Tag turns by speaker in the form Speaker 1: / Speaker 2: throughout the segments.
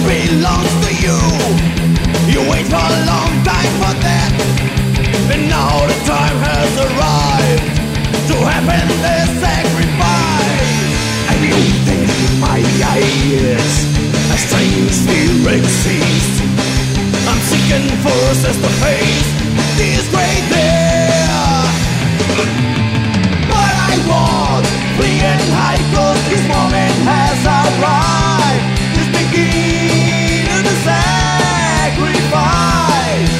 Speaker 1: belongs to you. You wait for a long time for that, and now the time has arrived to happen the sacrifice. I knew that in my eyes a strange feeling seized. I'm seeking forces to face this great day, but I won't flee and hide, 'cause this moment has arrived. This begin the sacrifice,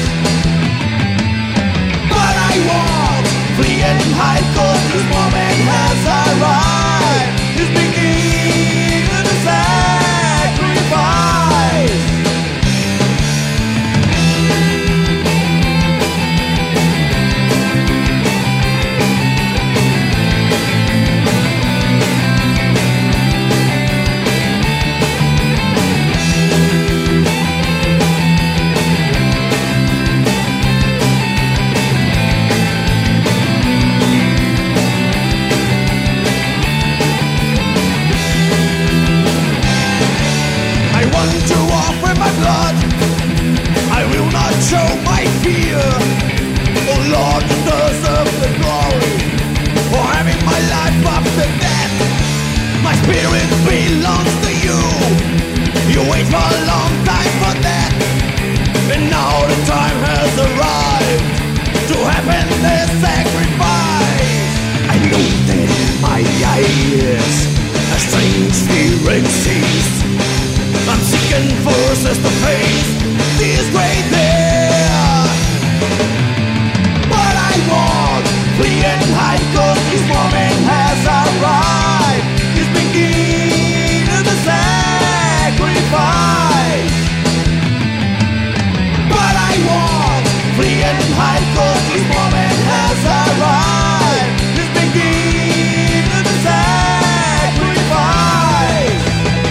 Speaker 1: but I won't flee and hide, 'cause this moment has arrived. This begin the sacrifice. I will not show my fear. Oh Lord, you deserve the glory for having my life after death. My spirit belongs to you. You wait for a long time for that, and now the time has arrived to happen the sacrifice. I know that in my eyes a strange feeling seized. I'm seeking forces to face this great day, but I won't flee and hide, 'cause this moment has arrived. This begin the sacrifice, but I won't flee and hide, 'cause this moment has arrived. This begin the sacrifice.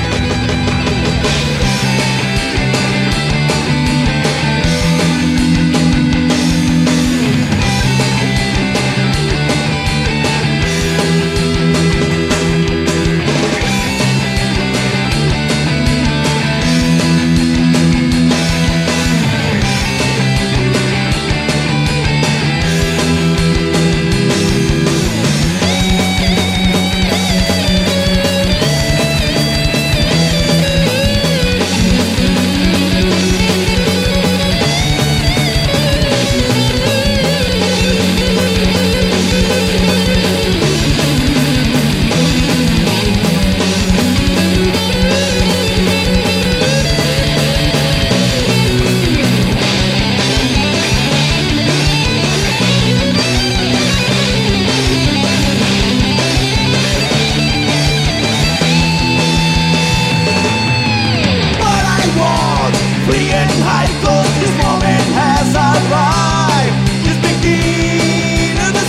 Speaker 1: Flee and hide, 'cause this moment has arrived. This begin the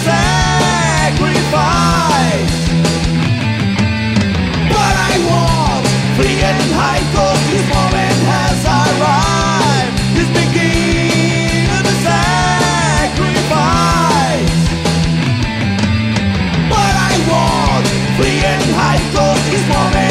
Speaker 1: sacrifice, but I won't flee and hide, 'cause this moment has arrived. This begin the sacrifice, but I won't flee and hide, 'cause this moment